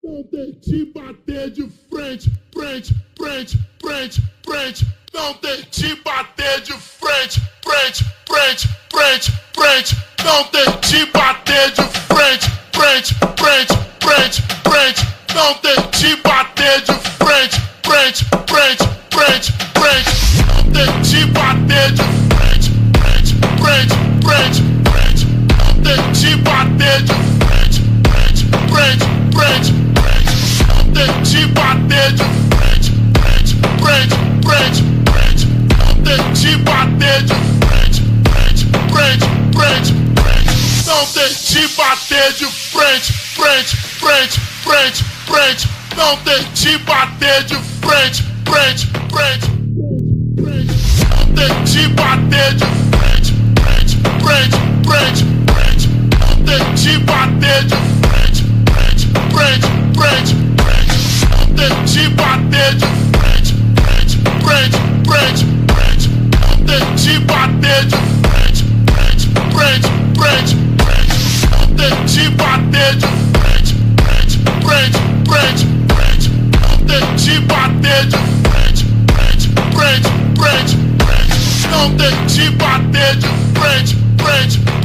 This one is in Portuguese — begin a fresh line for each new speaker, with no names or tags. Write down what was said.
Não tente bater de frente, frente, frente, frente, frente. Não tente bater de frente, frente, frente, frente, frente. Não tente bater de frente, frente, frente, frente, frente. Não tente bater de frente, frente, frente, frente, frente. Não tente bater de frente, frente, frente, frente, frente. Não tente bater de frente, frente, frente, frente, frente. Não tente bater de frente, frente, frente, frente, frente. Não tente bater de frente, frente, frente, frente, frente. Não tente bater de frente, frente, frente, frente, frente. Não tente bater de frente, frente, frente, frente. Não tente bater de frente, frente, frente, frente, frente. Não tente bater de frente, frente, frente, frente, frente. Não tente bater de frente, frente, frente, frente, frente. Não tente bater de frente, frente, frente, frente, frente. Não tente bater de frente, frente, frente, frente, frente. Não tente bater de frente, frente, frente, frente, frente. Não tente bater de frente, frente.